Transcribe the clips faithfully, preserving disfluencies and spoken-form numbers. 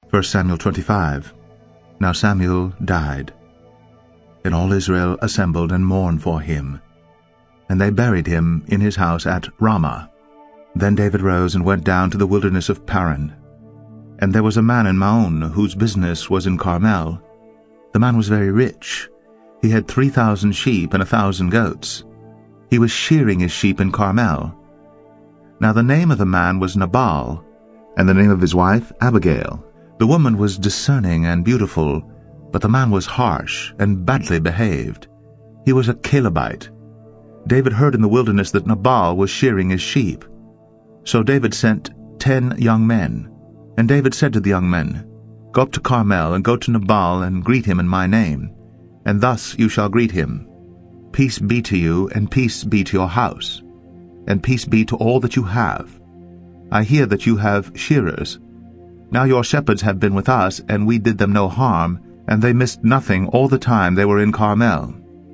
First Samuel twenty-five. Now Samuel died, and all Israel assembled and mourned for him. And they buried him in his house at Ramah. Then David rose and went down to the wilderness of Paran. And there was a man in Maon whose business was in Carmel. The man was very rich. He had three thousand sheep and a thousand goats. He was shearing his sheep in Carmel. Now the name of the man was Nabal, and the name of his wife Abigail. The woman was discerning and beautiful, but the man was harsh and badly behaved. He was a Calebite. David heard in the wilderness that Nabal was shearing his sheep. So David sent ten young men. And David said to the young men, Go up to Carmel, and go to Nabal, and greet him in my name. And thus you shall greet him. Peace be to you, and peace be to your house, and peace be to all that you have. I hear that you have shearers. Now your shepherds have been with us, and we did them no harm, and they missed nothing all the time they were in Carmel.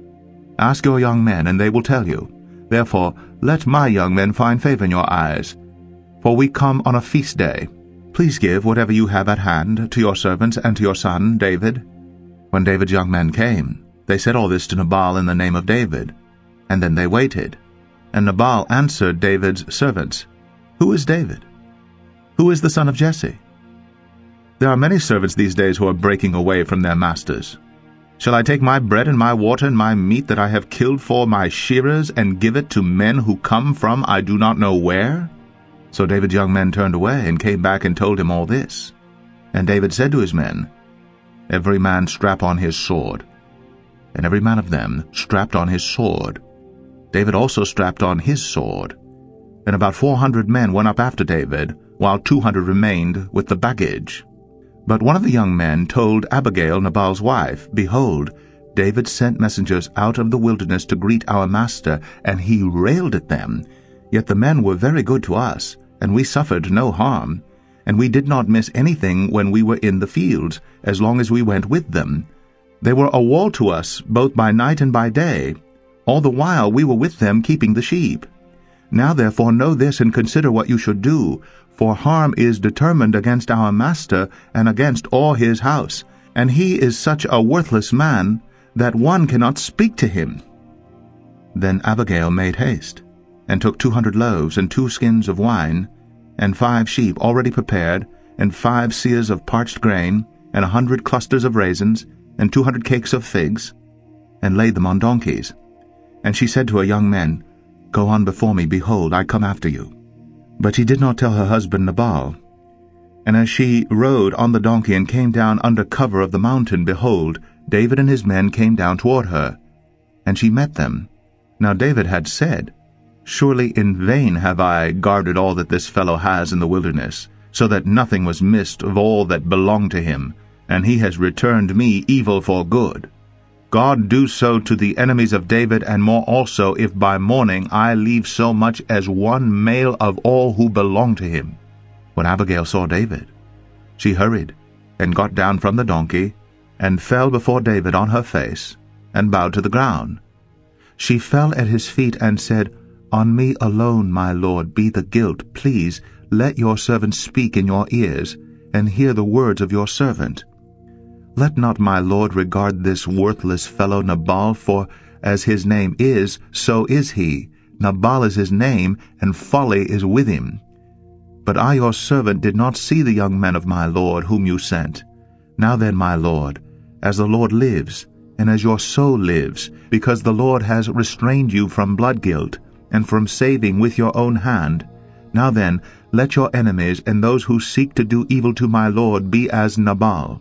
Ask your young men, and they will tell you. Therefore let my young men find favor in your eyes. For we come on a feast day. Please give whatever you have at hand to your servants and to your son David. When David's young men came, they said all this to Nabal in the name of David. And then they waited. And Nabal answered David's servants, Who is David? Who is the son of Jesse? There are many servants these days who are breaking away from their masters. Shall I take my bread and my water and my meat that I have killed for my shearers, and give it to men who come from I do not know where? So David's young men turned away, and came back and told him all this. And David said to his men, Every man strap on his sword. And every man of them strapped on his sword. David also strapped on his sword. And about four hundred men went up after David, while two hundred remained with the baggage. But one of the young men told Abigail, Nabal's wife, Behold, David sent messengers out of the wilderness to greet our master, and he railed at them. Yet the men were very good to us, and we suffered no harm. And we did not miss anything when we were in the fields, as long as we went with them. They were a wall to us, both by night and by day. All the while we were with them keeping the sheep. Now therefore know this, and consider what you should do. For harm is determined against our master and against all his house, and he is such a worthless man that one cannot speak to him. Then Abigail made haste, and took two hundred loaves and two skins of wine, and five sheep already prepared, and five seahs of parched grain, and a hundred clusters of raisins, and two hundred cakes of figs, and laid them on donkeys. And she said to her young men, Go on before me, behold, I come after you. But she did not tell her husband Nabal. And as she rode on the donkey and came down under cover of the mountain, behold, David and his men came down toward her. And she met them. Now David had said, Surely in vain have I guarded all that this fellow has in the wilderness, so that nothing was missed of all that belonged to him, and he has returned me evil for good. God do so to the enemies of David, and more also, if by morning I leave so much as one male of all who belong to him. When Abigail saw David, she hurried, and got down from the donkey, and fell before David on her face, and bowed to the ground. She fell at his feet, and said, On me alone, my lord, be the guilt. Please let your servant speak in your ears, and hear the words of your servant. Let not my lord regard this worthless fellow Nabal, for as his name is, so is he. Nabal is his name, and folly is with him. But I your servant did not see the young men of my lord, whom you sent. Now then, my lord, as the Lord lives, and as your soul lives, because the Lord has restrained you from blood guilt, and from saving with your own hand, now then, let your enemies and those who seek to do evil to my lord be as Nabal.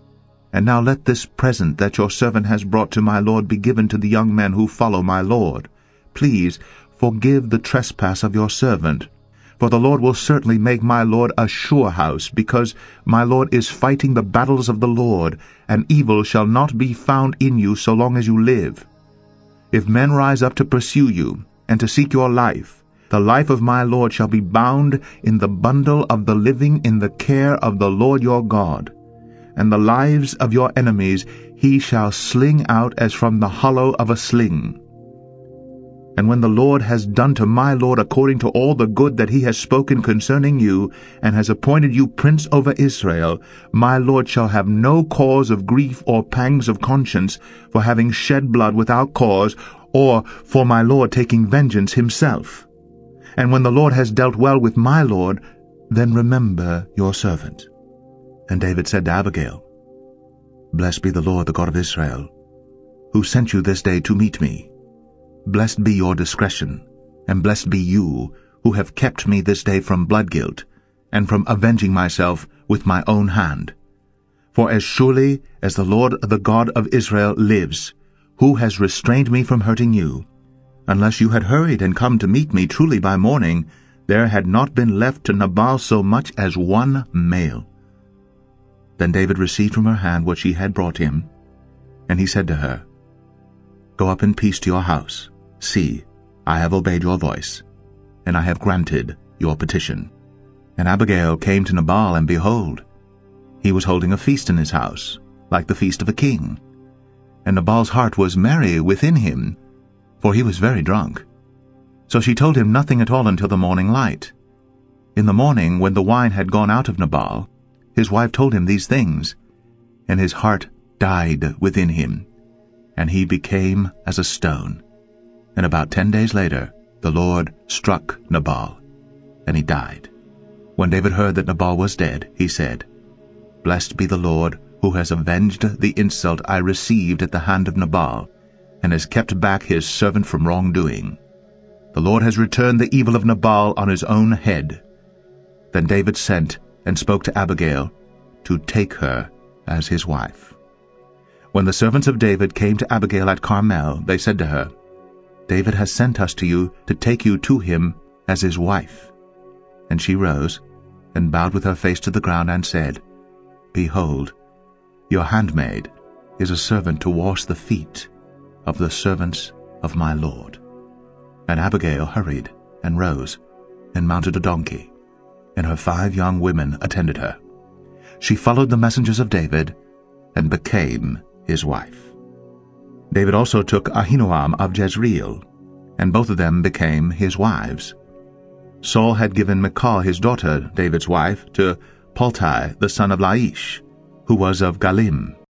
And now let this present that your servant has brought to my lord be given to the young men who follow my lord. Please forgive the trespass of your servant. For the Lord will certainly make my lord a sure house, because my lord is fighting the battles of the Lord, and evil shall not be found in you so long as you live. If men rise up to pursue you, and to seek your life, the life of my lord shall be bound in the bundle of the living in the care of the Lord your God. And the lives of your enemies he shall sling out as from the hollow of a sling. And when the Lord has done to my lord according to all the good that he has spoken concerning you, and has appointed you prince over Israel, my lord shall have no cause of grief or pangs of conscience for having shed blood without cause, or for my lord taking vengeance himself. And when the Lord has dealt well with my lord, then remember your servant. And David said to Abigail, Blessed be the Lord, the God of Israel, who sent you this day to meet me. Blessed be your discretion, and blessed be you, who have kept me this day from blood guilt, and from avenging myself with my own hand. For as surely as the Lord the God of Israel lives, who has restrained me from hurting you, unless you had hurried and come to meet me truly by morning, there had not been left to Nabal so much as one male. Then David received from her hand what she had brought him, and he said to her, Go up in peace to your house. See, I have obeyed your voice, and I have granted your petition. And Abigail came to Nabal, and behold, he was holding a feast in his house, like the feast of a king. And Nabal's heart was merry within him, for he was very drunk. So she told him nothing at all until the morning light. In the morning, when the wine had gone out of Nabal, his wife told him these things, and his heart died within him, and he became as a stone. And about ten days later the Lord struck Nabal, and he died. When David heard that Nabal was dead, he said, Blessed be the Lord, who has avenged the insult I received at the hand of Nabal, and has kept back his servant from wrongdoing. The Lord has returned the evil of Nabal on his own head. Then David sent and spoke to Abigail to take her as his wife. When the servants of David came to Abigail at Carmel, they said to her, David has sent us to you to take you to him as his wife. And she rose, and bowed with her face to the ground, and said, Behold, your handmaid is a servant to wash the feet of the servants of my lord. And Abigail hurried, and rose, and mounted a donkey, and her five young women attended her. She followed the messengers of David, and became his wife. David also took Ahinoam of Jezreel, and both of them became his wives. Saul had given Michal his daughter, David's wife, to Paltai the son of Laish, who was of Galim.